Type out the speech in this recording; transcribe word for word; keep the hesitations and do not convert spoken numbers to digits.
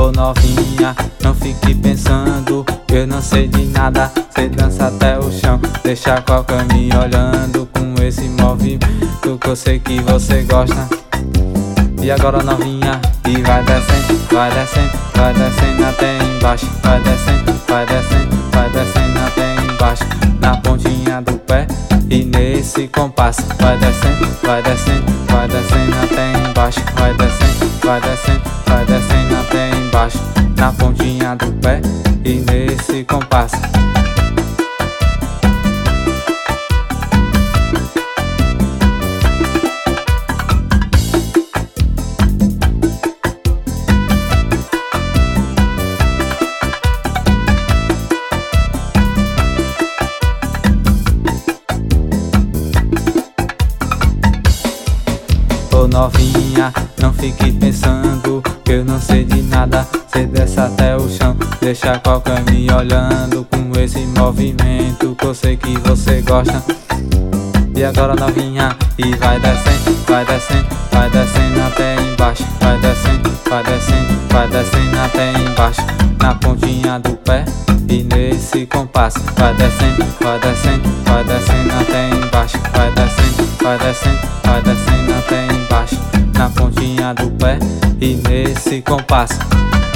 Ô novinha, não fique pensando que eu não sei de nada. Cê dança até o chão, deixa qualquer me olhando com esse movimento que eu sei que você gosta. E agora novinha, e vai descendo, vai descendo, vai descendo até embaixo. Vai descendo, vai descendo, vai descendo até embaixo. Na pontinha do pé e nesse compasso. Vai descendo, vai descendo, vai descendo até embaixo. Vai descendo, vai descendo, vai descendo até embaixo. Na pontinha do pé e nesse compasso. Ô novinha, não fique pensando que eu não sei de nada. Cê desce até o chão, deixa qualquer me olhando com esse movimento que eu sei que você gosta. E agora novinha, e vai descendo, vai descendo, vai descendo até embaixo. Vai descendo, vai descendo, vai descendo até embaixo. Na pontinha do pé e nesse compasso. Vai descendo, vai descendo, vai descendo até embaixo. Vai descendo, vai descendo, vai descendo até embaixo. Na pontinha do pé e nesse compasso.